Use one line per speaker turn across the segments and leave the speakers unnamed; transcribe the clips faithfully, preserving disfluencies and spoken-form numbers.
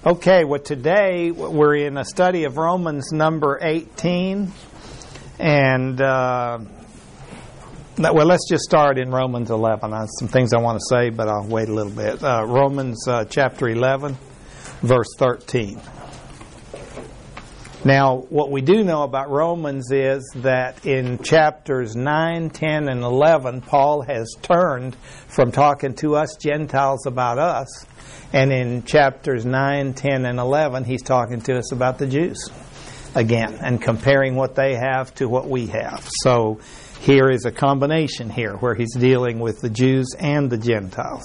Okay, well today we're in a study of Romans number eighteen, and uh, well, let's just start in Romans eleven. I have some things I want to say, but I'll wait a little bit. Uh, Romans uh, chapter eleven, verse thirteen. Now, what we do know about Romans is that in chapters nine, ten, and eleven, Paul has turned from talking to us Gentiles about us. And in chapters nine, ten, and eleven, he's talking to us about the Jews again and comparing what they have to what we have. So here is a combination here where he's dealing with the Jews and the Gentiles.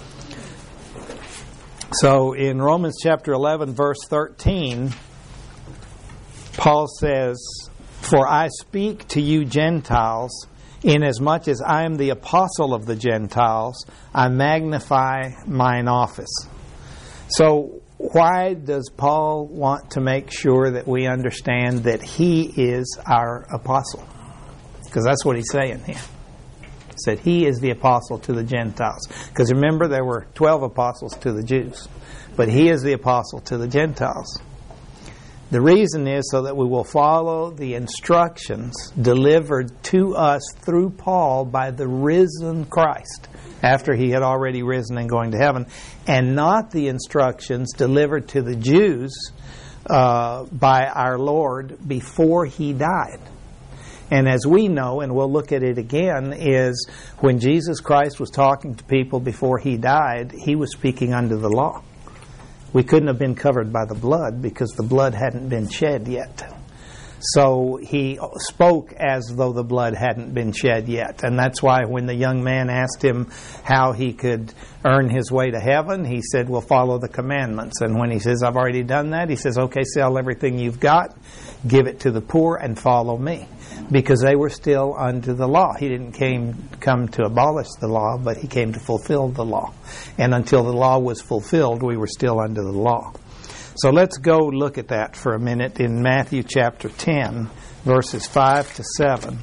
So in Romans chapter eleven, verse thirteen, Paul says, "For I speak to you Gentiles, inasmuch as I am the apostle of the Gentiles, I magnify mine office." So why does Paul want to make sure that we understand that he is our apostle? Because that's what he's saying here. He said he is the apostle to the Gentiles. Because remember, there were twelve apostles to the Jews. But he is the apostle to the Gentiles. The reason is so that we will follow the instructions delivered to us through Paul by the risen Christ, after he had already risen and going to heaven, and not the instructions delivered to the Jews uh, by our Lord before he died. And as we know, and we'll look at it again, is when Jesus Christ was talking to people before he died, he was speaking under the law. We couldn't have been covered by the blood because the blood hadn't been shed yet. So he spoke as though the blood hadn't been shed yet. And that's why when the young man asked him how he could earn his way to heaven, he said, well, follow the commandments. And when he says, I've already done that, he says, okay, sell everything you've got, give it to the poor, and follow me. Because they were still under the law. He didn't came come to abolish the law, but he came to fulfill the law. And until the law was fulfilled, we were still under the law. So let's go look at that for a minute in Matthew chapter ten, verses five to seven.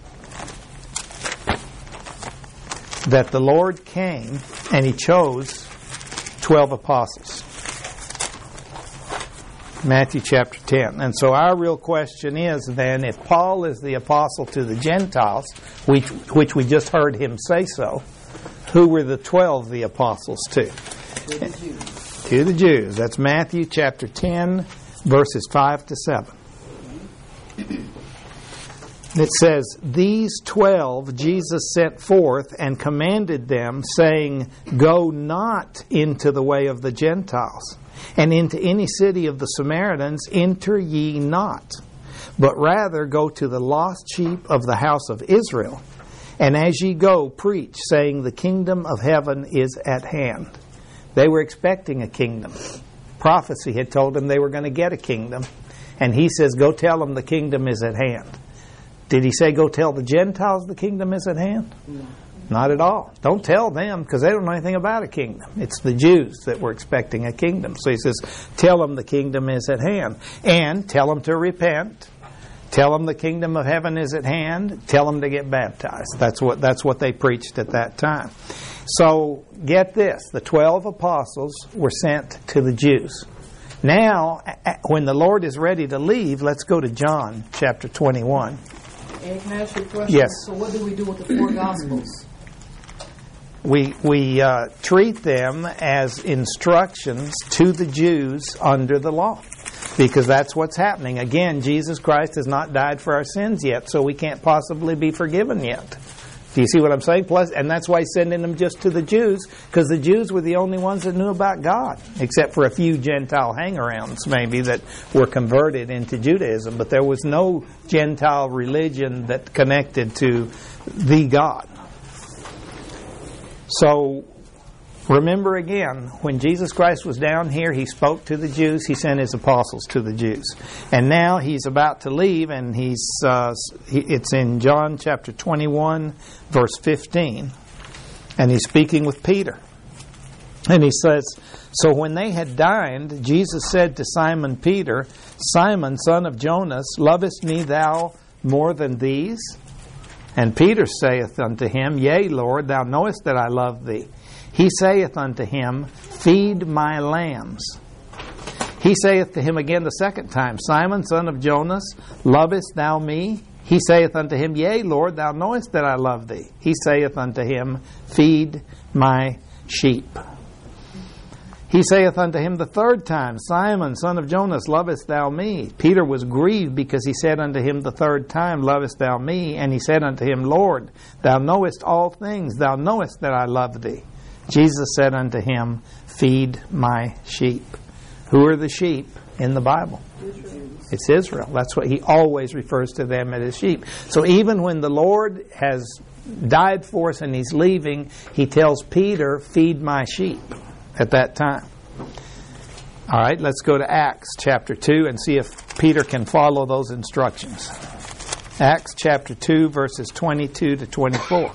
That the Lord came and he chose twelve apostles. Matthew chapter ten. And so our real question is then, if Paul is the apostle to the Gentiles, which, which we just heard him say so, who were the twelve the apostles to?
To the Jews.
To the Jews. That's Matthew chapter ten, verses five to seven. It says, "These twelve Jesus sent forth and commanded them, saying, Go not into the way of the Gentiles, and into any city of the Samaritans enter ye not, but rather go to the lost sheep of the house of Israel. And as ye go, preach, saying, The kingdom of heaven is at hand." They were expecting a kingdom. Prophecy had told them they were going to get a kingdom. And he says, go tell them the kingdom is at hand. Did he say go tell the Gentiles the kingdom is at hand?
No.
Not at all. Don't tell them because they don't know anything about a kingdom. It's the Jews that were expecting a kingdom. So he says, tell them the kingdom is at hand. And tell them to repent. Tell them the kingdom of heaven is at hand. Tell them to get baptized. That's what, that's what they preached at that time. So get this. The twelve apostles were sent to the Jews. Now, when the Lord is ready to leave, let's go to John chapter twenty-one.
And can I ask you a question?
Yes.
So what do we do with the four Gospels?
We we uh, treat them as instructions to the Jews under the law, because that's what's happening. Again, Jesus Christ has not died for our sins yet, so we can't possibly be forgiven yet. Do you see what I'm saying? Plus, and that's why he's sending them just to the Jews, because the Jews were the only ones that knew about God, except for a few Gentile hang-arounds maybe that were converted into Judaism. But there was no Gentile religion that connected to the God. So, remember again, when Jesus Christ was down here, he spoke to the Jews, he sent his apostles to the Jews. And now he's about to leave, and he's uh, he, it's in John chapter twenty-one, verse fifteen. And he's speaking with Peter. And he says, "So when they had dined, Jesus said to Simon Peter, Simon, son of Jonas, lovest me thou more than these? And Peter saith unto him, Yea, Lord, thou knowest that I love thee. He saith unto him, Feed my lambs. He saith to him again the second time, Simon, son of Jonas, lovest thou me? He saith unto him, Yea, Lord, thou knowest that I love thee. He saith unto him, Feed my sheep. He saith unto him the third time, Simon, son of Jonas, lovest thou me? Peter was grieved because he said unto him the third time, Lovest thou me? And he said unto him, Lord, thou knowest all things. Thou knowest that I love thee. Jesus said unto him, Feed my sheep. Who are the sheep in the Bible?
Israel.
It's Israel. That's what he always refers to them as his sheep. So even when the Lord has died for us and he's leaving, he tells Peter, Feed my sheep at that time. All right, let's go to Acts chapter two and see if Peter can follow those instructions. Acts chapter two, verses twenty-two to twenty-four.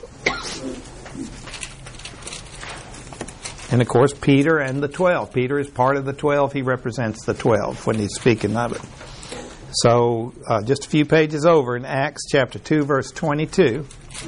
And of course, Peter and the twelve. Peter is part of the twelve. He represents the twelve when he's speaking of it. So, uh, just a few pages over in Acts chapter two, verse twenty-two.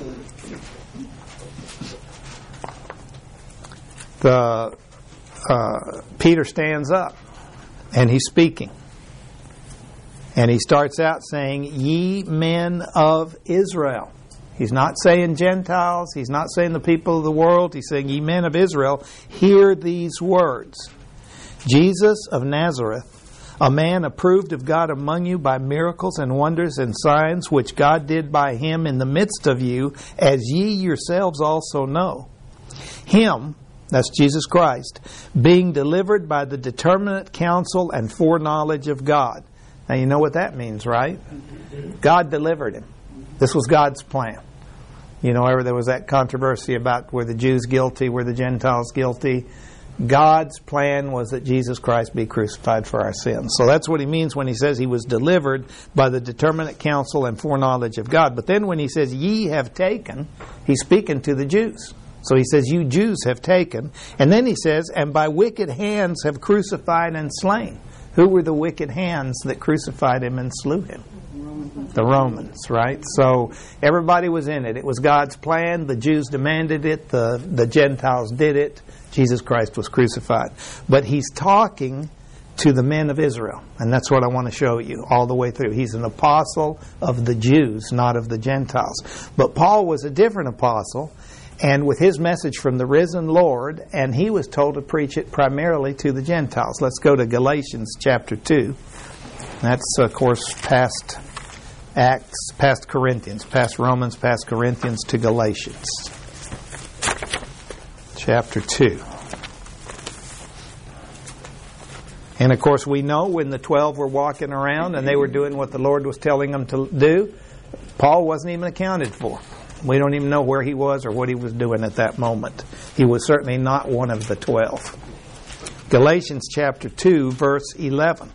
The uh, Peter stands up and he's speaking. And he starts out saying, Ye men of Israel. He's not saying Gentiles. He's not saying the people of the world. He's saying, Ye men of Israel, hear these words. Jesus of Nazareth, a man approved of God among you by miracles and wonders and signs, which God did by him in the midst of you, as ye yourselves also know. Him, that's Jesus Christ, being delivered by the determinate counsel and foreknowledge of God. Now you know what that means, right? God delivered him. This was God's plan. You know, ever there was that controversy about were the Jews guilty, were the Gentiles guilty. God's plan was that Jesus Christ be crucified for our sins. So that's what he means when he says he was delivered by the determinate counsel and foreknowledge of God. But then when he says, ye have taken, he's speaking to the Jews. So he says, you Jews have taken. And then he says, and by wicked hands have crucified and slain. Who were the wicked hands that crucified him and slew him? The Romans, right? So everybody was in it. It was God's plan. The Jews demanded it. The, the Gentiles did it. Jesus Christ was crucified. But he's talking to the men of Israel. And that's what I want to show you all the way through. He's an apostle of the Jews, not of the Gentiles. But Paul was a different apostle, and with his message from the risen Lord, and he was told to preach it primarily to the Gentiles. Let's go to Galatians chapter two. That's, of course, past Acts, past Corinthians, past Romans, past Corinthians to Galatians. Chapter two. And, of course, we know when the twelve were walking around and they were doing what the Lord was telling them to do, Paul wasn't even accounted for. We don't even know where he was or what he was doing at that moment. He was certainly not one of the twelve. Galatians chapter two, verse eleven.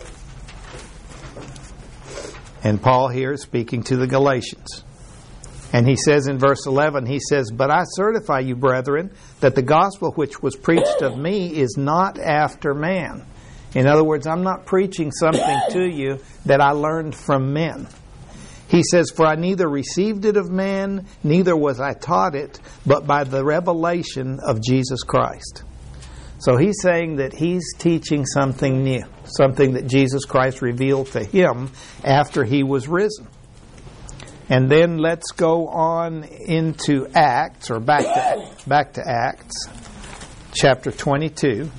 And Paul here is speaking to the Galatians. And he says in verse eleven, he says, But I certify you, brethren, that the gospel which was preached of me is not after man. In other words, I'm not preaching something to you that I learned from men. He says, For I neither received it of man, neither was I taught it, but by the revelation of Jesus Christ. So he's saying that he's teaching something new, something that Jesus Christ revealed to him after he was risen. And then let's go on into Acts, or back to, back to Acts, chapter twenty-two.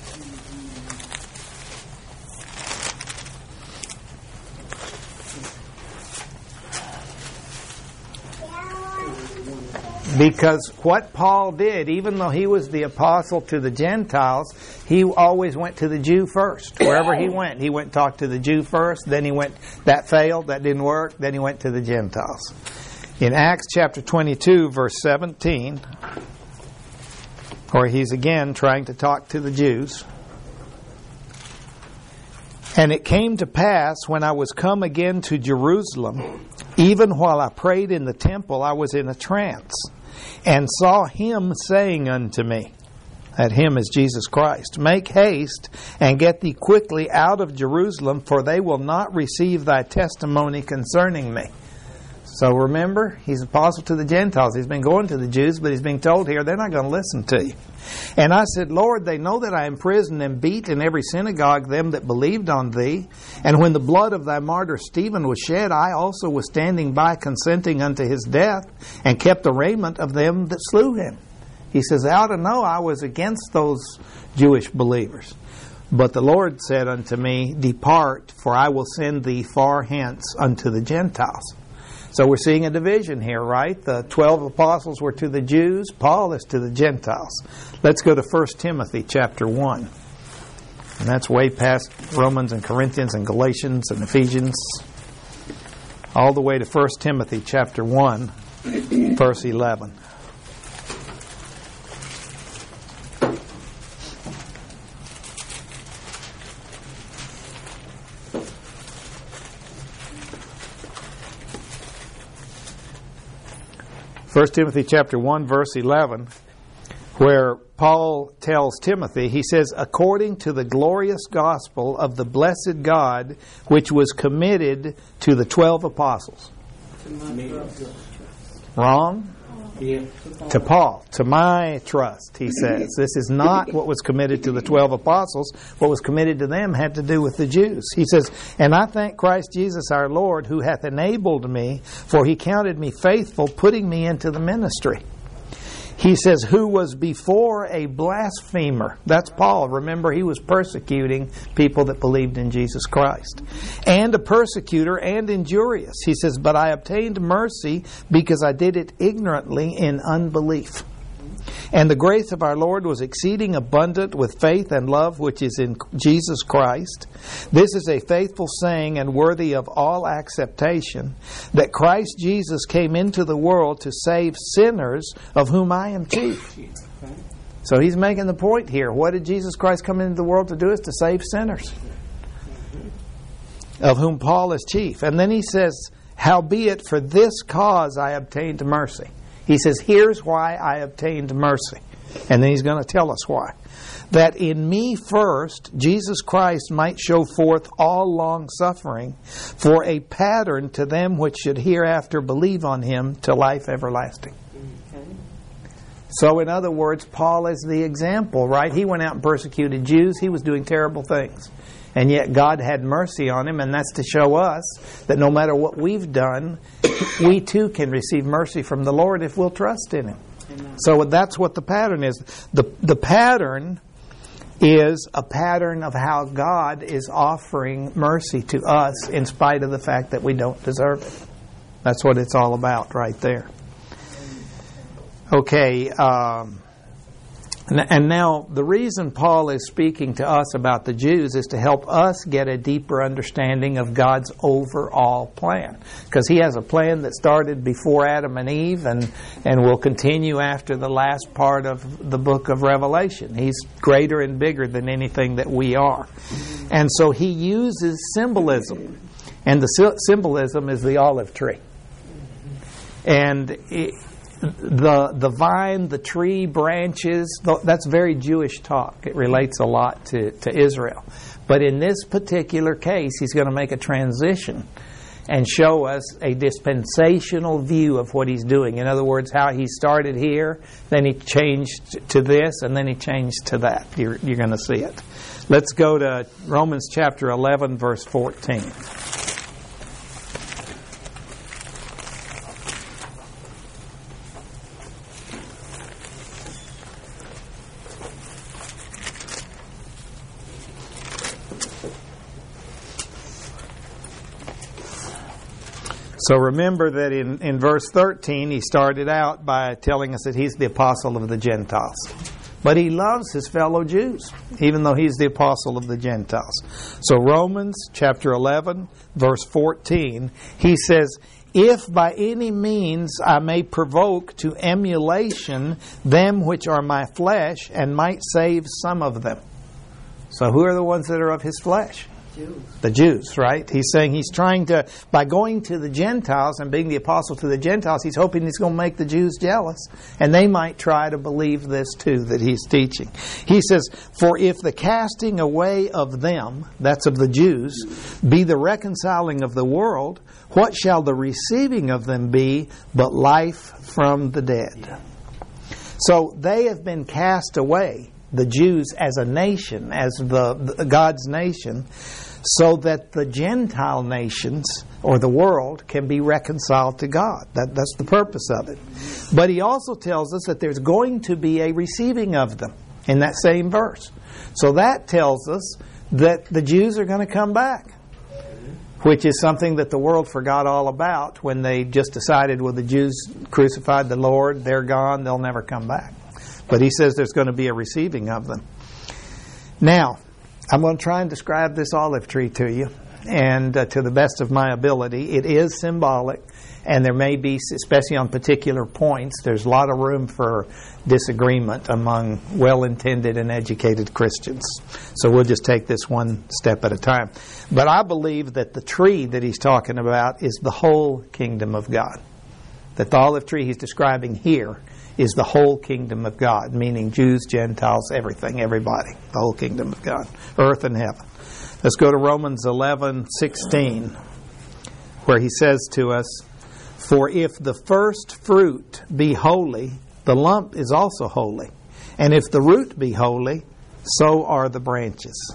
Because what Paul did, even though he was the apostle to the Gentiles, he always went to the Jew first. Wherever he went, he went and talked to the Jew first. Then he went, that failed, that didn't work. Then he went to the Gentiles. In Acts chapter twenty-two, verse seventeen, where he's again trying to talk to the Jews. And it came to pass, when I was come again to Jerusalem, even while I prayed in the temple, I was in a trance, and saw him saying unto me, that him is Jesus Christ, Make haste, and get thee quickly out of Jerusalem, for they will not receive thy testimony concerning me. So remember, he's apostle to the Gentiles. He's been going to the Jews, but he's being told here they're not going to listen to you. And I said, Lord, they know that I imprisoned and beat in every synagogue them that believed on thee. And when the blood of thy martyr Stephen was shed, I also was standing by consenting unto his death, and kept the raiment of them that slew him. He says, I ought to know I was against those Jewish believers. But the Lord said unto me, Depart, for I will send thee far hence unto the Gentiles. So we're seeing a division here, right? The twelve apostles were to the Jews. Paul is to the Gentiles. Let's go to First Timothy chapter one. And that's way past Romans and Corinthians and Galatians and Ephesians. All the way to First Timothy chapter one, verse eleven. First Timothy chapter one, verse eleven, where Paul tells Timothy, he says, according to the glorious gospel of the blessed God, which was committed to the twelve apostles. Wrong? Yeah. To Paul. To my trust, he says. This is not what was committed to the twelve apostles. What was committed to them had to do with the Jews. He says, and I thank Christ Jesus our Lord, who hath enabled me, for he counted me faithful, putting me into the ministry. He says, who was before a blasphemer. That's Paul. Remember, he was persecuting people that believed in Jesus Christ. And a persecutor and injurious. He says, but I obtained mercy because I did it ignorantly in unbelief. And the grace of our Lord was exceeding abundant with faith and love which is in Jesus Christ. This is a faithful saying and worthy of all acceptation, that Christ Jesus came into the world to save sinners, of whom I am chief. So he's making the point here. What did Jesus Christ come into the world to do? Is to save sinners, of whom Paul is chief. And then he says, howbeit for this cause I obtained mercy. He says, here's why I obtained mercy. And then he's going to tell us why. That in me first, Jesus Christ might show forth all long suffering for a pattern to them which should hereafter believe on him to life everlasting. Okay. So in other words, Paul is the example, right? He went out and persecuted Jews. He was doing terrible things. And yet God had mercy on him, and that's to show us that no matter what we've done, we too can receive mercy from the Lord if we'll trust in him. Amen. So that's what the pattern is. The, the pattern is a pattern of how God is offering mercy to us in spite of the fact that we don't deserve it. That's what it's all about right there. Okay, um... and now, the reason Paul is speaking to us about the Jews is to help us get a deeper understanding of God's overall plan. Because he has a plan that started before Adam and Eve and, and will continue after the last part of the book of Revelation. He's greater and bigger than anything that we are. And so he uses symbolism. And the symbolism is the olive tree. And it, The the vine, the tree, branches, that's very Jewish talk. It relates a lot to, to Israel. But in this particular case, he's going to make a transition and show us a dispensational view of what he's doing. In other words, how he started here, then he changed to this, and then he changed to that. You're, you're going to see it. Let's go to Romans chapter eleven, verse fourteen. So remember that in, in verse thirteen, he started out by telling us that he's the apostle of the Gentiles. But he loves his fellow Jews, even though he's the apostle of the Gentiles. So Romans chapter eleven, verse fourteen, he says, if by any means I may provoke to emulation them which are my flesh, and might save some of them. So who are the ones that are of his flesh?
Jews.
The Jews, right? He's saying he's trying to, by going to the Gentiles and being the apostle to the Gentiles, he's hoping he's going to make the Jews jealous. And they might try to believe this too, that he's teaching. He says, for if the casting away of them, that's of the Jews, be the reconciling of the world, what shall the receiving of them be but life from the dead? So they have been cast away, the Jews as a nation, as the, the God's nation, so that the Gentile nations or the world can be reconciled to God. That, that's the purpose of it. But he also tells us that there's going to be a receiving of them in that same verse. So that tells us that the Jews are going to come back, which is something that the world forgot all about when they just decided, well, the Jews crucified the Lord, they're gone, they'll never come back. But he says there's going to be a receiving of them. Now, I'm going to try and describe this olive tree to you, and uh, to the best of my ability. It is symbolic, and there may be, especially on particular points, there's a lot of room for disagreement among well-intended and educated Christians. So we'll just take this one step at a time. But I believe that the tree that he's talking about is the whole kingdom of God. That the olive tree he's describing here is the whole kingdom of God, meaning Jews, Gentiles, everything, everybody, the whole kingdom of God, earth and heaven. Let's go to Romans eleven sixteen, where he says to us, for if the first fruit be holy, the lump is also holy. And if the root be holy, so are the branches.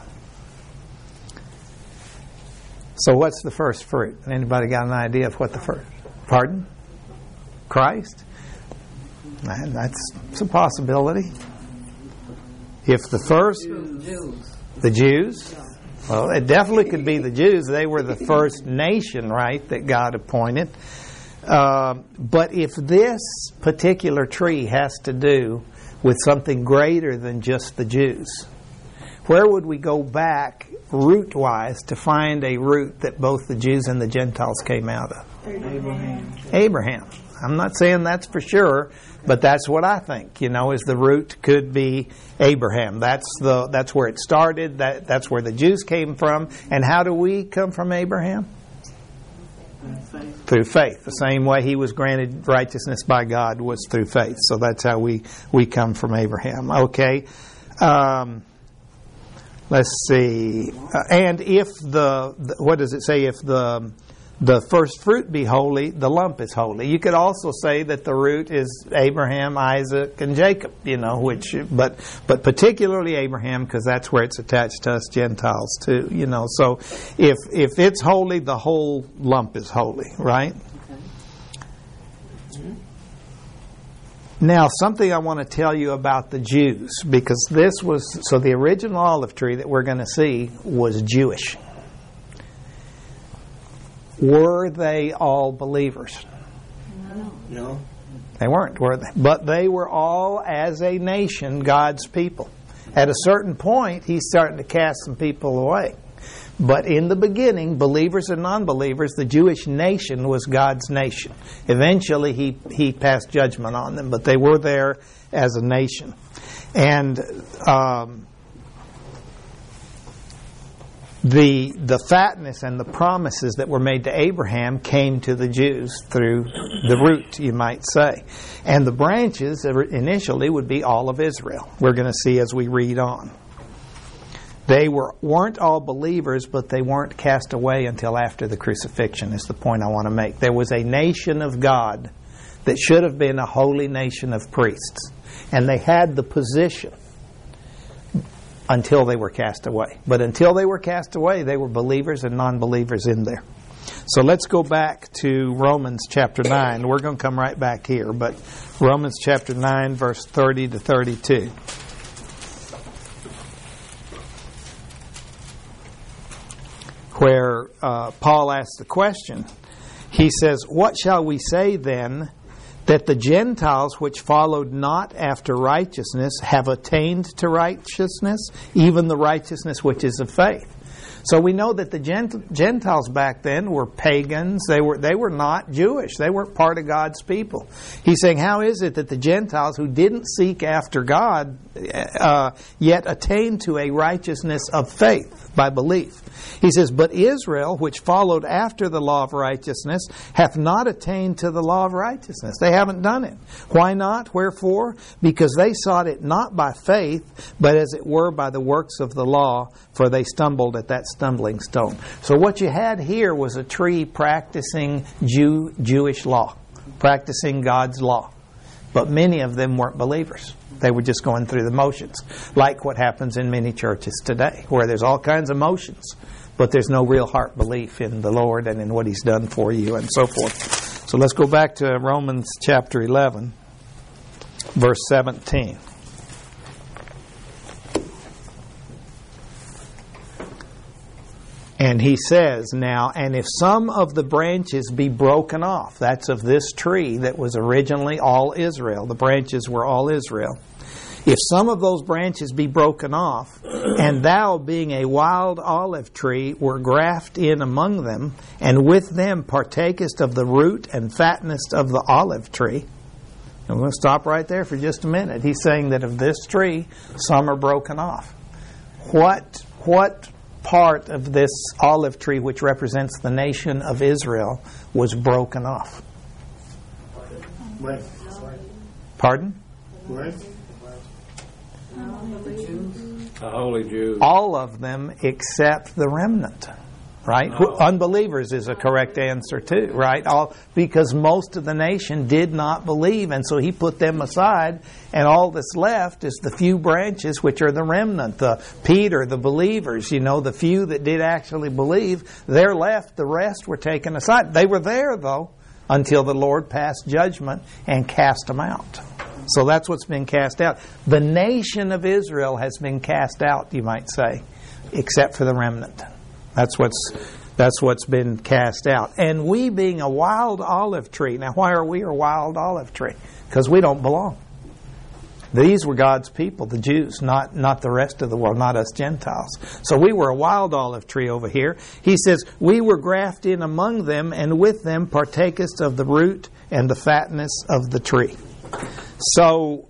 So what's the first fruit? Anybody got an idea of what the first? Pardon? Christ? And that's, that's a possibility. If the first...
Jews.
The Jews? Well, it definitely could be the Jews. They were the first nation, right, that God appointed. Uh, but if this particular tree has to do with something greater than just the Jews, where would we go back root-wise to find a root that both the Jews and the Gentiles came out of?
Abraham.
Abraham. I'm not saying that's for sure, but that's what I think, you know, is the root could be Abraham. That's the that's where it started. That that's where the Jews came from. And how do we come from Abraham?
Faith.
Through faith. The same way he was granted righteousness by God was through faith. So that's how we, we come from Abraham. Okay. Um, let's see. Uh, and if the, the, what does it say? If the the first fruit be holy, the lump is holy. You could also say that the root is Abraham, Isaac, and Jacob, you know, which, but but particularly Abraham, because that's where it's attached to us Gentiles too, you know. So if if it's holy, the whole lump is holy, right?
Okay.
Now, something I want to tell you about the Jews, because this was, so the original olive tree that we're going to see was Jewish. Were they all believers?
No.
No.
They weren't, were they? But they were all, as a nation, God's people. At a certain point, he's starting to cast some people away. But in the beginning, believers and non-believers, the Jewish nation was God's nation. Eventually, he, he passed judgment on them, but they were there as a nation. And um, the the fatness and the promises that were made to Abraham came to the Jews through the root, you might say. And the branches initially would be all of Israel. We're going to see as we read on. They were, weren't all believers, but they weren't cast away until after the crucifixion, is the point I want to make. There was a nation of God that should have been a holy nation of priests. And they had the position until they were cast away. But until they were cast away, they were believers and non-believers in there. So let's go back to Romans chapter nine. We're going to come right back here, but Romans chapter nine, verse thirty to thirty-two. Where uh, Paul asks the question. He says, "What shall we say then, that the Gentiles which followed not after righteousness have attained to righteousness, even the righteousness which is of faith?" So we know that the Gent- Gentiles back then were pagans. They were they were not Jewish. They weren't part of God's people. He's saying, how is it that the Gentiles who didn't seek after God uh, yet attained to a righteousness of faith? by belief. He says, but Israel, which followed after the law of righteousness, hath not attained to the law of righteousness. They haven't done it. Why not? Wherefore? Because they sought it not by faith, but as it were by the works of the law, for they stumbled at that stumbling stone. So what you had here was a tree practicing Jew, Jewish law, practicing God's law. But many of them weren't believers. They were just going through the motions, like what happens in many churches today, where there's all kinds of motions, but there's no real heart belief in the Lord and in what He's done for you and so forth. So let's go back to Romans chapter eleven, verse seventeen. And he says now, and if some of the branches be broken off, that's of this tree that was originally all Israel, the branches were all Israel. If some of those branches be broken off, and thou being a wild olive tree were grafted in among them, and with them partakest of the root and fatness of the olive tree. I'm going to stop right there for just a minute. He's saying that of this tree, some are broken off. What, what part of this olive tree, which represents the nation of Israel, was broken off?
What?
Pardon?
What?
The holy Jews.
All of them except the remnant. Right?
Oh.
Unbelievers is a correct answer too, right? All because most of the nation did not believe, and so he put them aside, and all that's left is the few branches which are the remnant, the Peter, the believers, you know, the few that did actually believe, they're left, the rest were taken aside. They were there though until the Lord passed judgment and cast them out. So that's what's been cast out. The nation of Israel has been cast out, you might say, except for the remnant. That's what's that's what's been cast out. And we being a wild olive tree. Now, why are we a wild olive tree? Because we don't belong. These were God's people, the Jews, not, not the rest of the world, not us Gentiles. So we were a wild olive tree over here. He says, we were grafted in among them, and with them partakest of the root and the fatness of the tree. So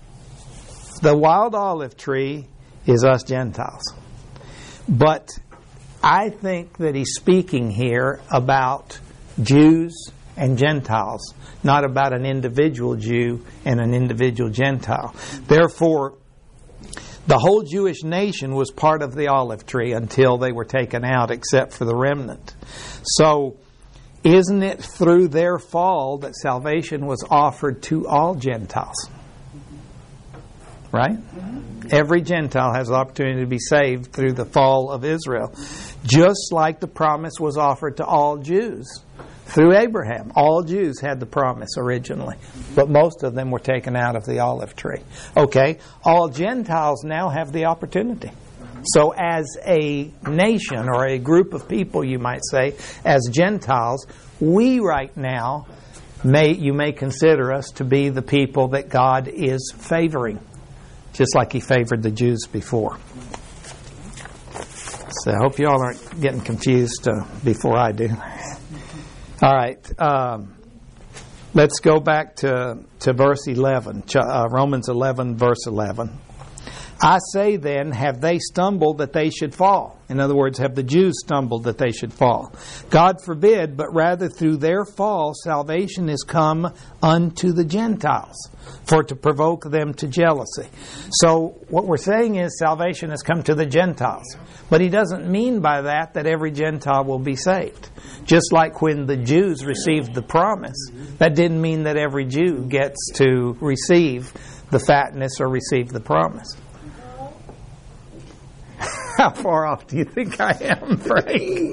the wild olive tree is us Gentiles. But I think that he's speaking here about Jews and Gentiles, not about an individual Jew and an individual Gentile. Therefore, the whole Jewish nation was part of the olive tree until they were taken out, except for the remnant. So, isn't it through their fall that salvation was offered to all Gentiles? Right? Every Gentile has the opportunity to be saved through the fall of Israel. Just like the promise was offered to all Jews through Abraham. All Jews had the promise originally, but most of them were taken out of the olive tree. Okay, all Gentiles now have the opportunity. So as a nation or a group of people, you might say, as Gentiles, we right now, may you may consider us to be the people that God is favoring, just like He favored the Jews before. So I hope you all aren't getting confused uh, before I do. All right. Um, let's go back to, to verse eleven, uh, Romans eleven, verse eleven. I say then, have they stumbled that they should fall? In other words, have the Jews stumbled that they should fall? God forbid, but rather through their fall salvation is come unto the Gentiles, for to provoke them to jealousy. So what we're saying is salvation has come to the Gentiles. But he doesn't mean by that that every Gentile will be saved. Just like when the Jews received the promise, that didn't mean that every Jew gets to receive the fatness or receive the promise. How far off do you think I am, Frank?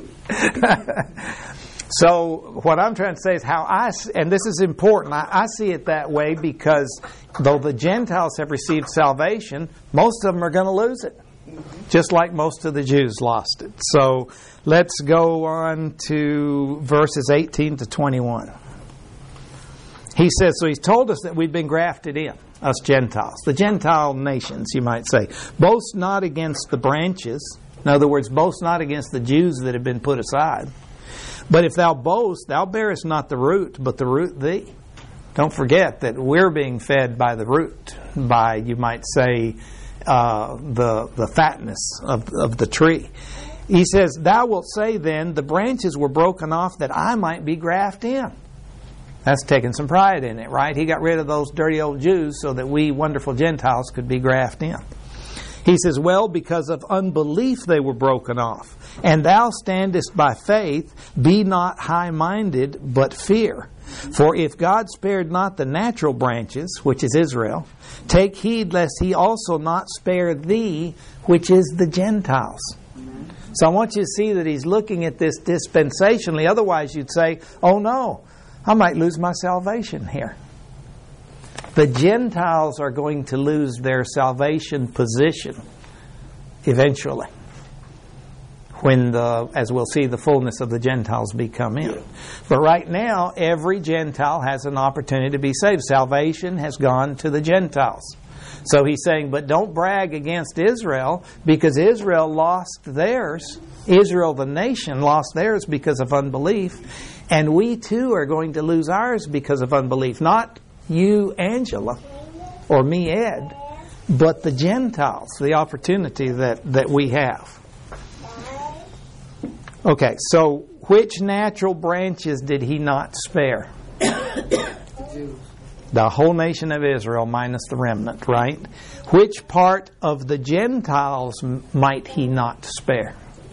So what I'm trying to say is how I, and this is important, I, I see it that way because though the Gentiles have received salvation, most of them are going to lose it. Just like most of the Jews lost it. So let's go on to verses eighteen to twenty-one. He says, so he's told us that we've been grafted in, us Gentiles. The Gentile nations, you might say. Boast not against the branches. In other words, boast not against the Jews that have been put aside. But if thou boast, thou bearest not the root, but the root thee. Don't forget that we're being fed by the root. By, you might say, uh, the the fatness of, of the tree. He says, thou wilt say then, the branches were broken off that I might be grafted in. That's taking some pride in it, right? He got rid of those dirty old Jews so that we wonderful Gentiles could be grafted in. He says, well, because of unbelief they were broken off. And thou standest by faith, be not high-minded, but fear. For if God spared not the natural branches, which is Israel, take heed lest he also not spare thee, which is the Gentiles. So I want you to see that he's looking at this dispensationally. Otherwise you'd say, oh no, I might lose my salvation here. The Gentiles are going to lose their salvation position eventually, when the, as we'll see, the fullness of the Gentiles be come in. But right now, every Gentile has an opportunity to be saved. Salvation has gone to the Gentiles. So he's saying, but don't brag against Israel, because Israel lost theirs. Israel, the nation, lost theirs because of unbelief. And we too are going to lose ours because of unbelief. Not you, Angela, or me, Ed, but the Gentiles, the opportunity that, that we have. Okay, so which natural branches did he not spare? The whole nation of Israel minus the remnant, right? Which part of the Gentiles might he not spare?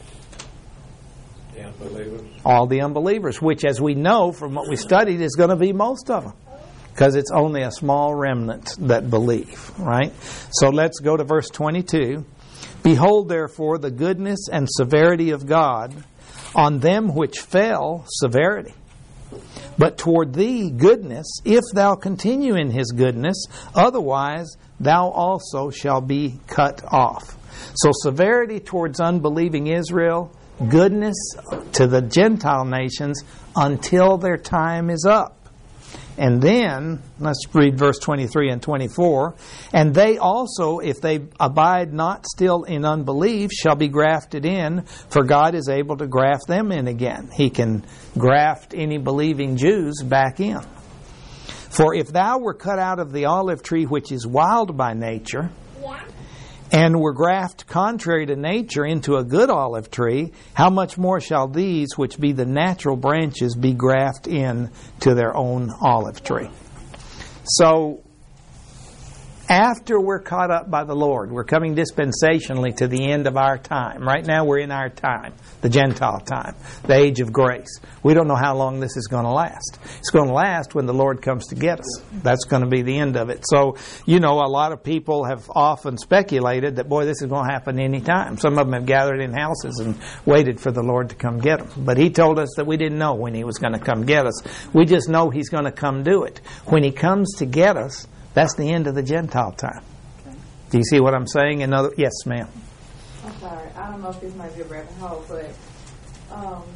The unbelievers.
All the unbelievers, which, as we know from what we studied, is going to be most of them, because it's only a small remnant that believe, right? So let's go to verse twenty-two. Behold, therefore, the goodness and severity of God, on them which fell, severity. But toward thee goodness, if thou continue in his goodness, otherwise thou also shalt be cut off. So severity towards unbelieving Israel, goodness to the Gentile nations until their time is up. And then, let's read verse twenty-three and twenty-four. And they also, if they abide not still in unbelief, shall be grafted in, for God is able to graft them in again. He can graft any believing Jews back in. For if thou were cut out of the olive tree which is wild by nature, and were grafted contrary to nature into a good olive tree, how much more shall these, which be the natural branches, be grafted in to their own olive tree? So, after we're caught up by the Lord, we're coming dispensationally to the end of our time. Right now we're in our time, the Gentile time, the age of grace. We don't know how long this is going to last. It's going to last when the Lord comes to get us. That's going to be the end of it. So, you know, a lot of people have often speculated that, boy, this is going to happen any time. Some of them have gathered in houses and waited for the Lord to come get them. But He told us that we didn't know when He was going to come get us. We just know He's going to come do it. When He comes to get us, that's the end of the Gentile time. Okay. Do you see what I'm saying? In other, yes, ma'am.
I'm sorry. I don't know if this might be a rabbit hole, but um,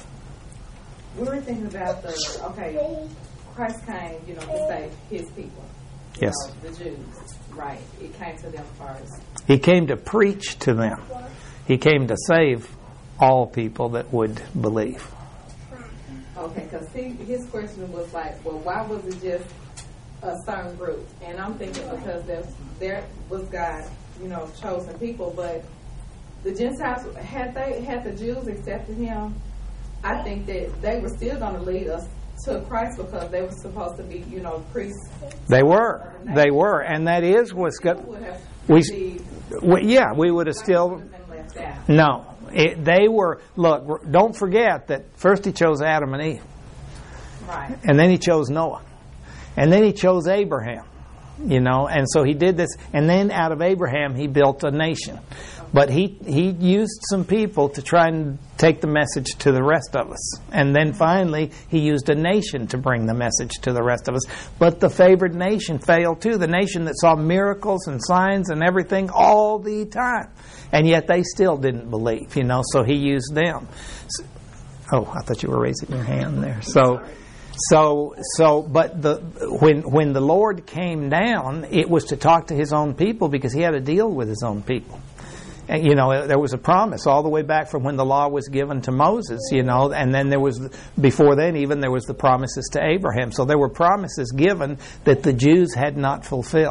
we were thinking about the, okay, Christ came, you know, to save His people.
Yes.
Know, the Jews. Right. It came to them first.
He came to preach to them. He came to save all people that would believe.
Okay, because his question was like, well, why was it just a certain group? And I'm thinking because there, there was God, you know, chosen people, but the Gentiles, had they had the Jews accepted Him, I think that they were still going to lead us to Christ, because they were supposed to be, you know, priests.
They were, the they were, and that is what's got. We, we, yeah, we would have still. No, it, they were. Look, don't forget that first He chose Adam and Eve,
right,
and then He chose Noah. And then He chose Abraham, you know, and so He did this. And then out of Abraham, He built a nation. But he, he used some people to try and take the message to the rest of us. And then finally, He used a nation to bring the message to the rest of us. But the favored nation failed too. The nation that saw miracles and signs and everything all the time. And yet they still didn't believe, you know, so He used them. So, oh, I thought you were raising your hand there. So... So, so, but the when when the Lord came down, it was to talk to His own people, because He had to deal with His own people. And, you know, there was a promise all the way back from when the law was given to Moses, you know, and then there was, before then even, there was the promises to Abraham. So there were promises given that the Jews had not fulfilled.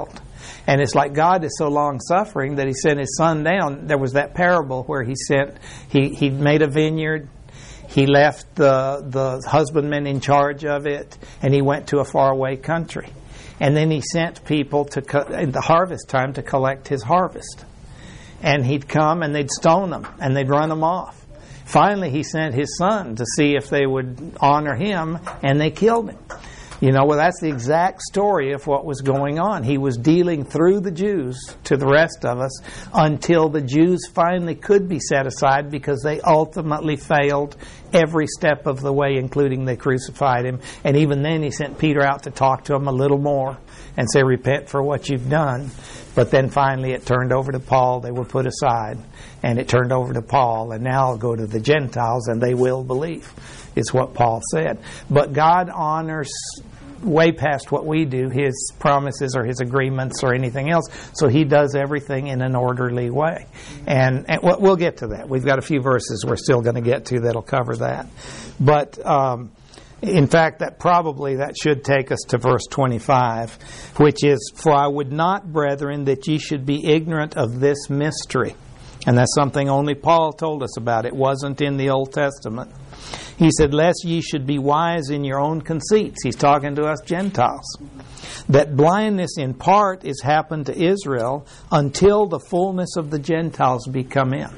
And it's like God is so long-suffering that He sent His Son down. There was that parable where He sent, He, he made a vineyard, He left the, the husbandman in charge of it, and He went to a faraway country. And then He sent people to co- in the harvest time to collect His harvest. And He'd come and they'd stone them and they'd run them off. Finally, He sent His Son to see if they would honor Him, and they killed Him. You know, well, that's the exact story of what was going on. He was dealing through the Jews to the rest of us until the Jews finally could be set aside, because they ultimately failed every step of the way, including they crucified Him. And even then He sent Peter out to talk to him a little more and say, repent for what you've done. But then finally it turned over to Paul. They were put aside. And it turned over to Paul. And now I'll go to the Gentiles and they will believe. It's what Paul said. But God honors way past what we do, His promises or His agreements or anything else. So He does everything in an orderly way. And, and we'll get to that. We've got a few verses we're still going to get to that'll cover that. But um, in fact, that probably that should take us to verse twenty-five, which is, for I would not, brethren, that ye should be ignorant of this mystery. And that's something only Paul told us about. It wasn't in the Old Testament. He said, lest ye should be wise in your own conceits. He's talking to us Gentiles. That blindness in part is happened to Israel until the fullness of the Gentiles be come in.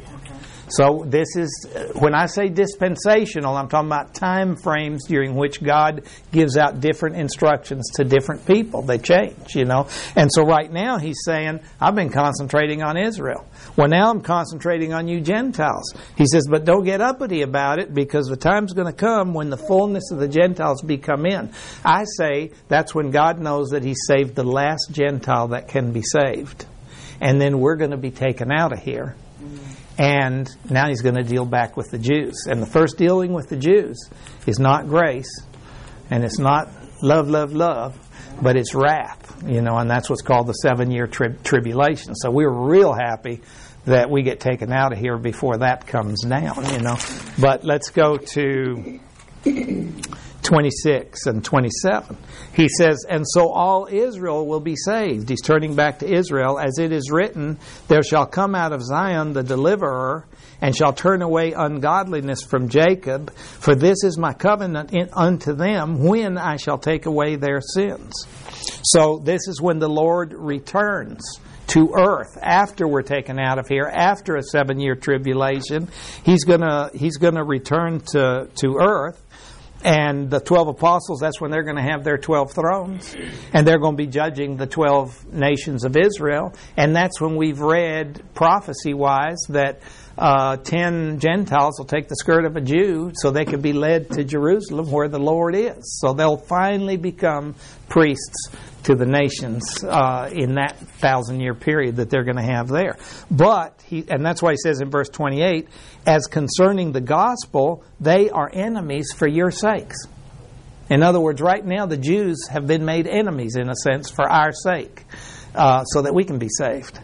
So this is, when I say dispensational, I'm talking about time frames during which God gives out different instructions to different people. They change, you know. And so right now He's saying, I've been concentrating on Israel. Well, now I'm concentrating on you Gentiles. He says, but don't get uppity about it, because the time's going to come when the fullness of the Gentiles be come in. I say that's when God knows that He saved the last Gentile that can be saved. And then we're going to be taken out of here. And now He's going to deal back with the Jews. And the first dealing with the Jews is not grace, and it's not love, love, love, but it's wrath, you know, and that's what's called the seven-year tri- tribulation. So we're real happy that we get taken out of here before that comes down, you know. But let's go to twenty-six and twenty-seven. He says, and so all Israel will be saved. He's turning back to Israel. As it is written, there shall come out of Zion the deliverer, and shall turn away ungodliness from Jacob. For this is my covenant in, unto them, when I shall take away their sins. So this is when the Lord returns to earth after we're taken out of here, after a seven-year tribulation. He's gonna he's gonna return to to earth. And the twelve apostles, that's when they're going to have their twelve thrones. And they're going to be judging the twelve nations of Israel. And that's when we've read prophecy-wise that uh, ten Gentiles will take the skirt of a Jew so they can be led to Jerusalem where the Lord is. So they'll finally become priests to the nations uh, in that thousand-year period that they're going to have there. But, he, and that's why he says in verse twenty-eight, as concerning the gospel, they are enemies for your sakes. In other words, right now the Jews have been made enemies, in a sense, for our sake, uh, so that we can be saved.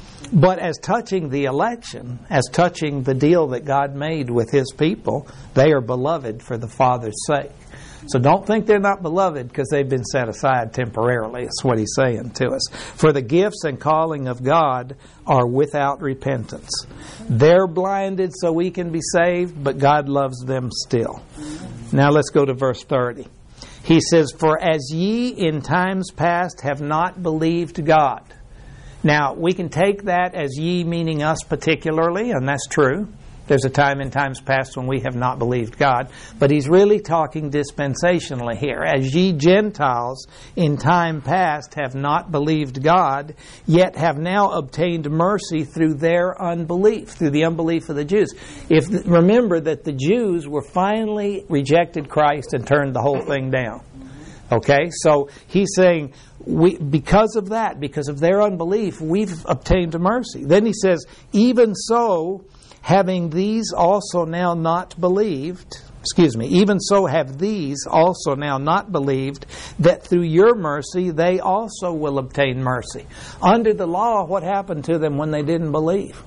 But as touching the election, as touching the deal that God made with His people, they are beloved for the Father's sake. So don't think they're not beloved because they've been set aside temporarily. That's what he's saying to us. For the gifts and calling of God are without repentance. They're blinded so we can be saved, but God loves them still. Now let's go to verse thirty. He says, for as ye in times past have not believed God. Now, we can take that as ye meaning us particularly, and that's true. There's a time in times past when we have not believed God. But he's really talking dispensationally here. As ye Gentiles in time past have not believed God, yet have now obtained mercy through their unbelief, through the unbelief of the Jews. If remember that the Jews were finally rejected Christ and turned the whole thing down. Okay, so he's saying, we, because of that, because of their unbelief, we've obtained mercy. Then he says, even so, having these also now not believed, excuse me, even so have these also now not believed, that through your mercy they also will obtain mercy. Under the law, what happened to them when they didn't believe?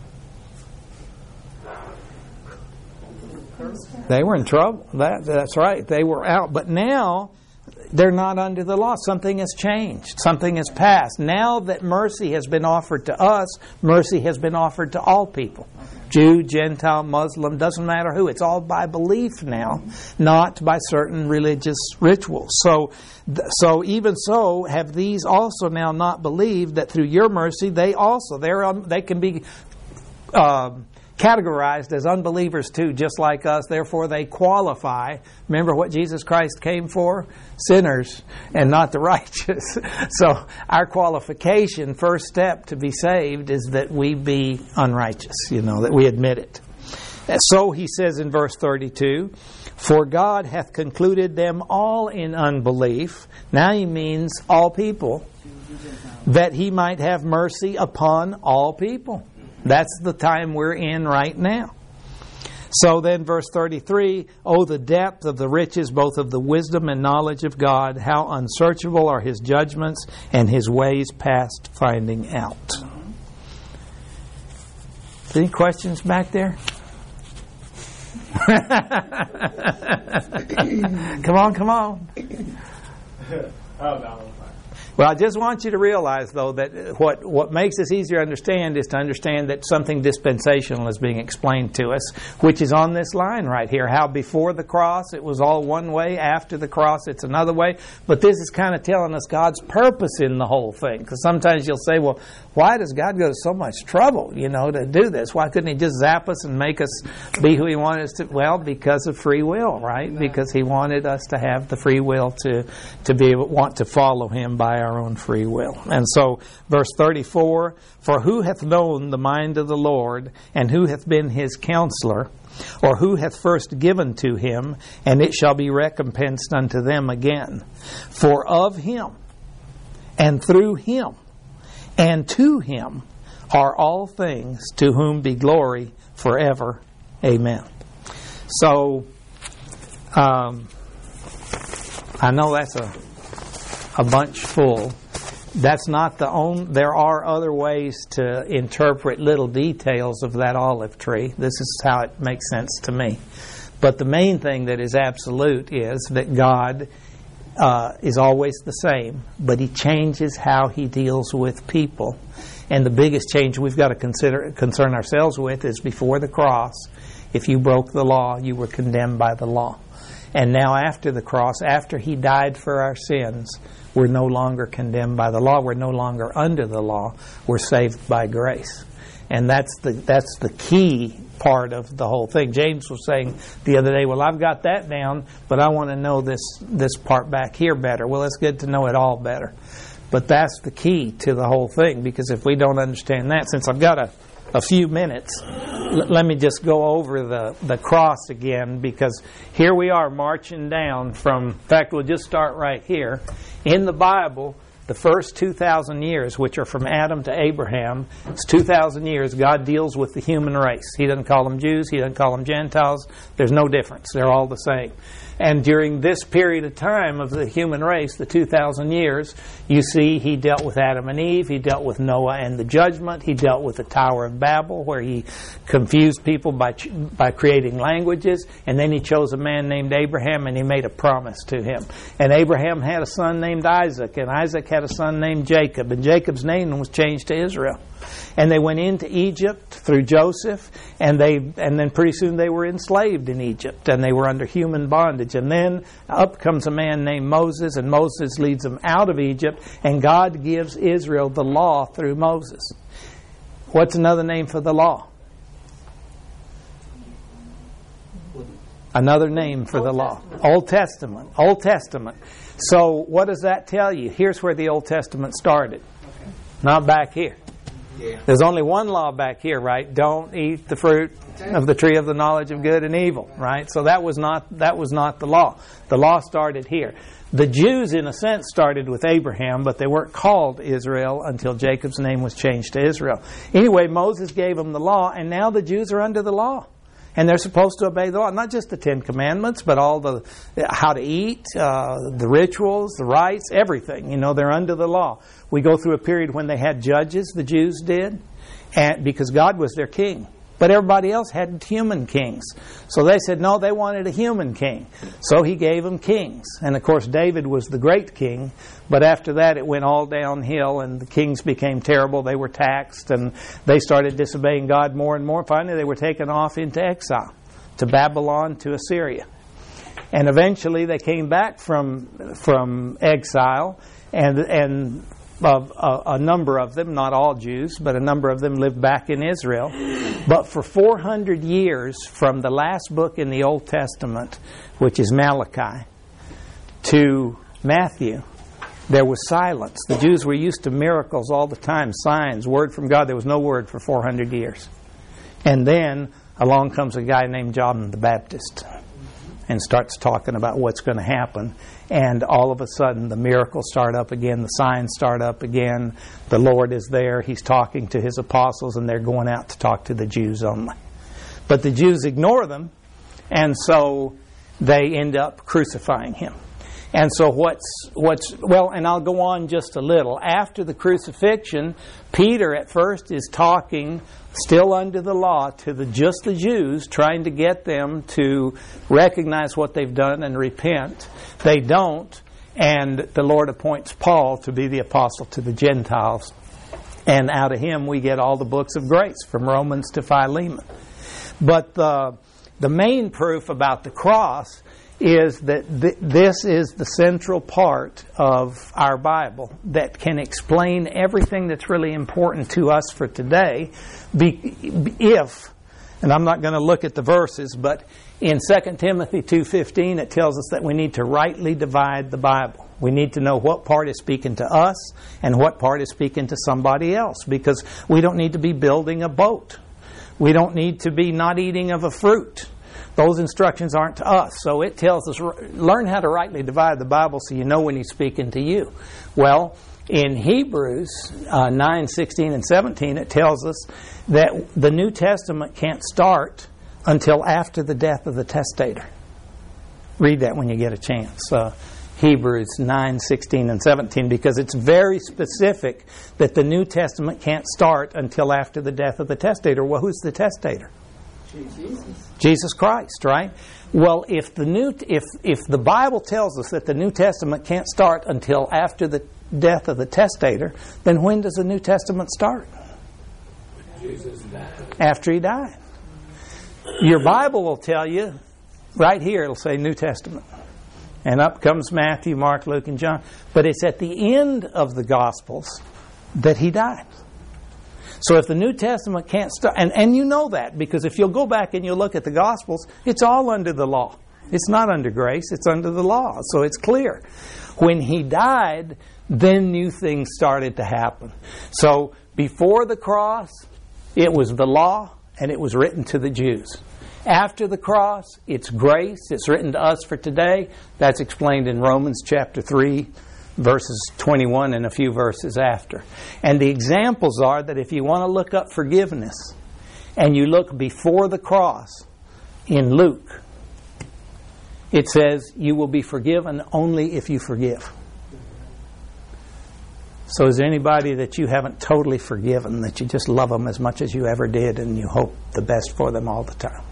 They were in trouble. That, that's right. They were out. But now, They're not under the law. Something has changed. Something has passed. Now that mercy has been offered to us, mercy has been offered to all people. Jew, Gentile, Muslim, doesn't matter who. It's all by belief now, not by certain religious rituals. So, so even so, have these also now not believed that through your mercy, they also, they're, um, they can be uh, categorized as unbelievers too, just like us. Therefore, they qualify. Remember what Jesus Christ came for? Sinners and not the righteous. So our qualification, first step to be saved, is that we be unrighteous, you know, that we admit it. So he says in verse thirty-two, for God hath concluded them all in unbelief. Now he means all people, that he might have mercy upon all people. That's the time we're in right now. So then verse thirty-three, oh, the depth of the riches both of the wisdom and knowledge of God, how unsearchable are his judgments and his ways past finding out. Any questions back there? Come on, come on.
Oh, no.
Well, I just want you to realize, though, that what, what makes this easier to understand is to understand that something dispensational is being explained to us, which is on this line right here. How before the cross it was all one way, after the cross it's another way. But this is kind of telling us God's purpose in the whole thing. Because sometimes you'll say, well, why does God go to so much trouble, you know, to do this? Why couldn't he just zap us and make us be who he wanted us to? Well, because of free will, right? Because he wanted us to have the free will to, to be able, want to follow him by our own free will. And so, verse thirty-four, for who hath known the mind of the Lord, and who hath been his counselor, or who hath first given to him, and it shall be recompensed unto them again. For of him, and through him, and to him are all things, to whom be glory forever. Amen. So, um, I know that's a a bunch full. That's not the only. There are other ways to interpret little details of that olive tree. This is how it makes sense to me. But the main thing that is absolute is that God uh, is always the same, but he changes how he deals with people. And the biggest change we've got to consider concern ourselves with is before the cross, if you broke the law, you were condemned by the law. And now after the cross, after he died for our sins, we're no longer condemned by the law. We're no longer under the law. We're saved by grace. And that's the that's the key part of the whole thing. James was saying the other day, well, I've got that down, but I want to know this, this part back here better. Well, it's good to know it all better. But that's the key to the whole thing, because if we don't understand that, since I've got a, a few minutes, l- let me just go over the, the cross again, because here we are marching down from, in fact, we'll just start right here. In the Bible, the first two thousand years, which are from Adam to Abraham, it's two thousand years, God deals with the human race. He doesn't call them Jews, he doesn't call them Gentiles. There's no difference. They're all the same. And during this period of time of the human race, the two thousand years, you see he dealt with Adam and Eve, he dealt with Noah and the judgment, he dealt with the Tower of Babel, where he confused people by by creating languages, and then he chose a man named Abraham and he made a promise to him. And Abraham had a son named Isaac, and Isaac had a son named Jacob, and Jacob's name was changed to Israel. And they went into Egypt through Joseph, and they and then pretty soon they were enslaved in Egypt, and they were under human bondage. And then up comes a man named Moses, and Moses leads them out of Egypt, and God gives Israel the law through Moses. What's another name for the law? Another name for the law. Old Testament. Old Testament. So what does that tell you? Here's where the Old Testament started. Not back here.
Yeah.
There's only one law back here, right? Don't eat the fruit of the tree of the knowledge of good and evil, right? So that was not that was not the law. The law started here. The Jews, in a sense, started with Abraham, but they weren't called Israel until Jacob's name was changed to Israel. Anyway, Moses gave them the law, and now the Jews are under the law. And they're supposed to obey the law, not just the Ten Commandments, but all the how to eat, uh, the rituals, the rites, everything. You know, they're under the law. We go through a period when they had judges, the Jews did, and because God was their king. But everybody else had human kings. So they said, no, they wanted a human king. So he gave them kings. And of course, David was the great king. But after that, it went all downhill, and the kings became terrible. They were taxed, and they started disobeying God more and more. Finally, they were taken off into exile to Babylon, to Assyria. And eventually, they came back from from exile, and and of a, a number of them, not all Jews, but a number of them lived back in Israel. But for four hundred years, from the last book in the Old Testament, which is Malachi, to Matthew, there was silence. The Jews were used to miracles all the time, signs, word from God. There was no word for four hundred years. And then along comes a guy named John the Baptist and starts talking about what's going to happen. And all of a sudden, the miracles start up again. The signs start up again. The Lord is there. He's talking to His apostles, and they're going out to talk to the Jews only. But the Jews ignore them, and so they end up crucifying Him. And so what's, what's well, and I'll go on just a little. After the crucifixion, Peter at first is talking, still under the law, to the just the Jews, trying to get them to recognize what they've done and repent. They don't, and the Lord appoints Paul to be the apostle to the Gentiles. And out of him we get all the books of grace, from Romans to Philemon. But the, the main proof about the cross is that th- this is the central part of our Bible that can explain everything that's really important to us for today. Be- if, and I'm not going to look at the verses, but in Second Timothy two fifteen it tells us that we need to rightly divide the Bible. We need to know what part is speaking to us and what part is speaking to somebody else, because we don't need to be building a boat. We don't need to be not eating of a fruit. Those instructions aren't to us. So it tells us, learn how to rightly divide the Bible so you know when He's speaking to you. Well, in Hebrews uh, nine, sixteen, and seventeen, it tells us that the New Testament can't start until after the death of the testator. Read that when you get a chance. Uh, Hebrews nine, sixteen, and seventeen, because it's very specific that the New Testament can't start until after the death of the testator. Well, who's the testator?
Jesus.
Jesus Christ, right? Well, if the new if if the Bible tells us that the New Testament can't start until after the death of the testator, then when does the New Testament start?
Jesus died.
After He died. Your Bible will tell you, right here it'll say New Testament. And up comes Matthew, Mark, Luke, and John. But it's at the end of the Gospels that He died. So if the New Testament can't start, and, and you know that, because if you'll go back and you'll look at the Gospels, it's all under the law. It's not under grace, it's under the law. So it's clear. When He died, then new things started to happen. So before the cross, it was the law, and it was written to the Jews. After the cross, it's grace. It's written to us for today. That's explained in Romans chapter three, verses twenty-one and a few verses after. And the examples are that if you want to look up forgiveness and you look before the cross in Luke, it says you will be forgiven only if you forgive. So is there anybody that you haven't totally forgiven, that you just love them as much as you ever did and you hope the best for them all the time?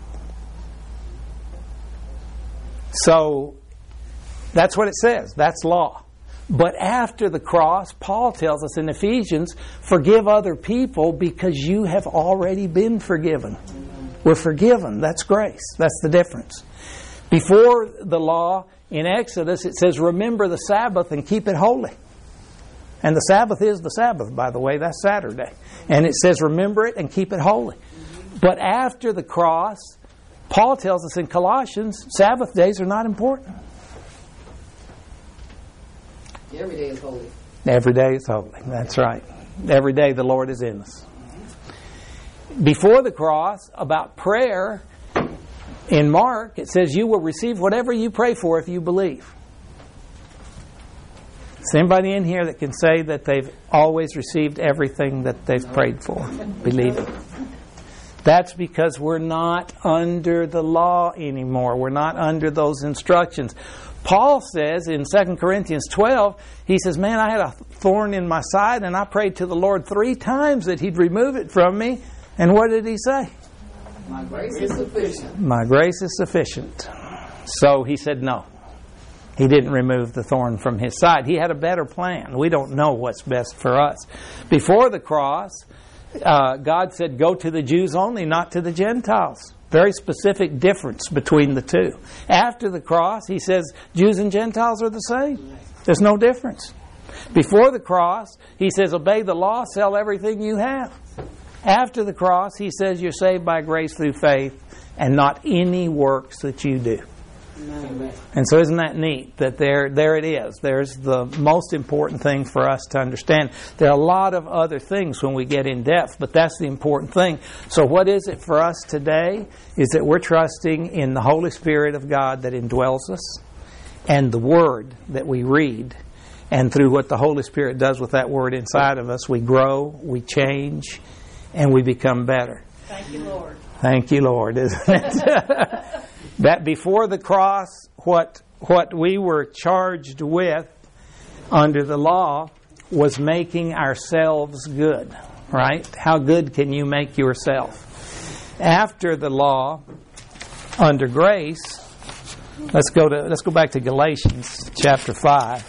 So that's what it says. That's law. But after the cross, Paul tells us in Ephesians, forgive other people because you have already been forgiven. We're forgiven. That's grace. That's the difference. Before the law, in Exodus, it says, remember the Sabbath and keep it holy. And the Sabbath is the Sabbath, by the way. That's Saturday. And it says, remember it and keep it holy. But after the cross, Paul tells us in Colossians, Sabbath days are not important.
Every day is holy.
Every day is holy. That's right. Every day the Lord is in us. Before the cross, about prayer, in Mark, it says you will receive whatever you pray for if you believe. Is anybody in here that can say that they've always received everything that they've prayed for? Believe it. That's because we're not under the law anymore. We're not under those instructions. Paul says in Second Corinthians twelve, he says, man, I had a thorn in my side and I prayed to the Lord three times that He'd remove it from me. And what did He say?
My grace is sufficient.
My grace is sufficient. So he said no. He didn't remove the thorn from his side. He had a better plan. We don't know what's best for us. Before the cross, uh, God said, go to the Jews only, not to the Gentiles. Very specific difference between the two. After the cross, he says, Jews and Gentiles are the same. There's no difference. Before the cross, he says, obey the law, sell everything you have. After the cross, he says, you're saved by grace through faith and not any works that you do. Amen. And so isn't that neat that there there it is. There's the most important thing for us to understand. There are a lot of other things when we get in depth, but that's the important thing. So what is it for us today is that we're trusting in the Holy Spirit of God that indwells us and the Word that we read. And through what the Holy Spirit does with that Word inside of us, we grow, we change, and we become better.
Thank you, Lord.
Thank you, Lord, isn't it? That before the cross, what what we were charged with under the law was making ourselves good, right? How good can you make yourself? After the law, under grace, let's go to let's go back to Galatians chapter five.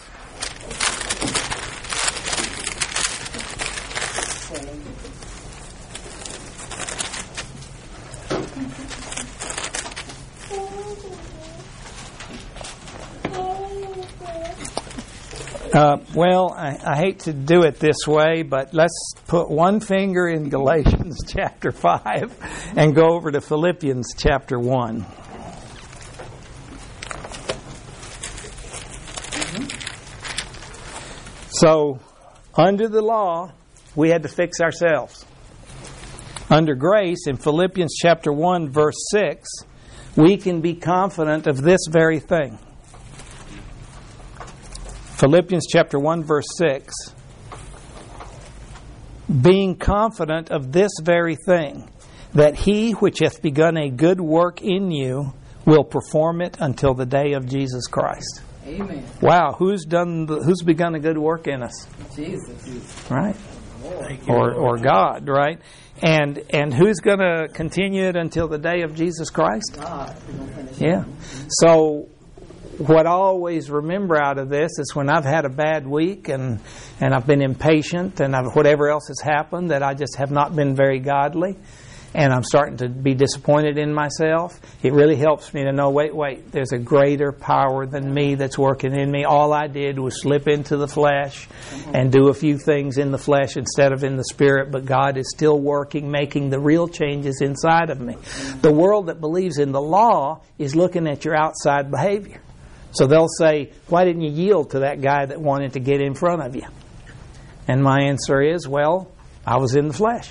Uh, well, I, I hate to do it this way, but let's put one finger in Galatians chapter five and go over to Philippians chapter one. So, under the law, we had to fix ourselves. Under grace, in Philippians chapter one, verse six, we can be confident of this very thing. Philippians chapter one, verse six. Being confident of this very thing, that he which hath begun a good work in you will perform it until the day of Jesus Christ.
Amen.
Wow, who's done? The, who's begun a good work in us?
Jesus.
Right. Or or God, right? And and who's going to continue it until the day of Jesus Christ?
God.
Yeah. So what I always remember out of this is when I've had a bad week and, and I've been impatient and I've, whatever else has happened, that I just have not been very godly and I'm starting to be disappointed in myself, it really helps me to know, wait, wait, there's a greater power than me that's working in me. All I did was slip into the flesh and do a few things in the flesh instead of in the Spirit, but God is still working, making the real changes inside of me. The world that believes in the law is looking at your outside behavior. So they'll say, why didn't you yield to that guy that wanted to get in front of you? And my answer is, well, I was in the flesh.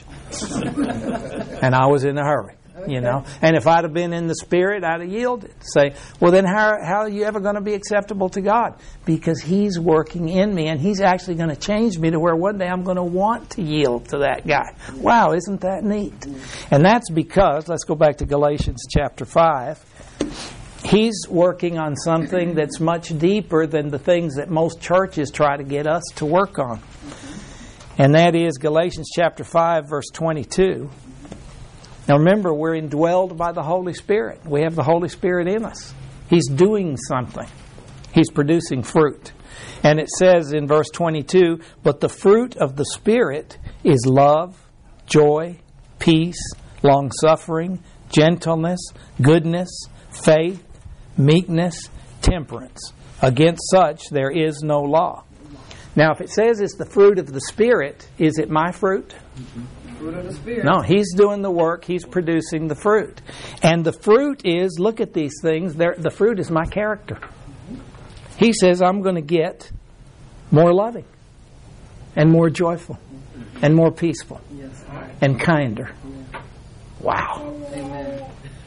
And I was in a hurry, okay. You know. And if I'd have been in the Spirit, I'd have yielded. Say, well, then how, how are you ever going to be acceptable to God? Because He's working in me, and He's actually going to change me to where one day I'm going to want to yield to that guy. Wow, isn't that neat? And that's because, let's go back to Galatians chapter five. He's working on something that's much deeper than the things that most churches try to get us to work on. And that is Galatians chapter five, verse twenty-two. Now remember, we're indwelled by the Holy Spirit. We have the Holy Spirit in us. He's doing something. He's producing fruit. And it says in verse twenty-two, but the fruit of the Spirit is love, joy, peace, long-suffering, gentleness, goodness, faith, meekness, temperance. Against such there is no law. Now, if it says it's the fruit of the Spirit, is it my fruit?
Fruit of the Spirit.
No, He's doing the work. He's producing the fruit. And the fruit is, look at these things, They're, the fruit is my character. He says I'm going to get more loving and more joyful and more peaceful
Yes.
and kinder. Wow.
Amen.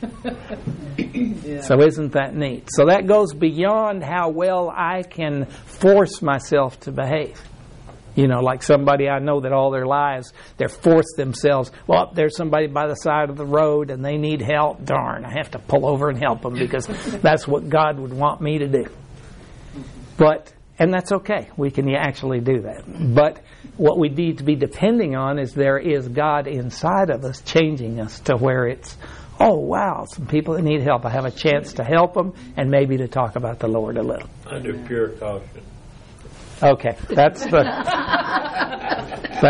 Yeah.
So isn't that neat? So that goes beyond how well I can force myself to behave. You know, like somebody I know that all their lives, they're forced themselves. Well, there's somebody by the side of the road and they need help. Darn, I have to pull over and help them because that's what God would want me to do. But, and that's okay. We can actually do that. But what we need to be depending on is there is God inside of us changing us to where it's, oh, wow, some people that need help. I have a chance to help them and maybe to talk about the Lord a little.
Under pure caution.
Okay, that's the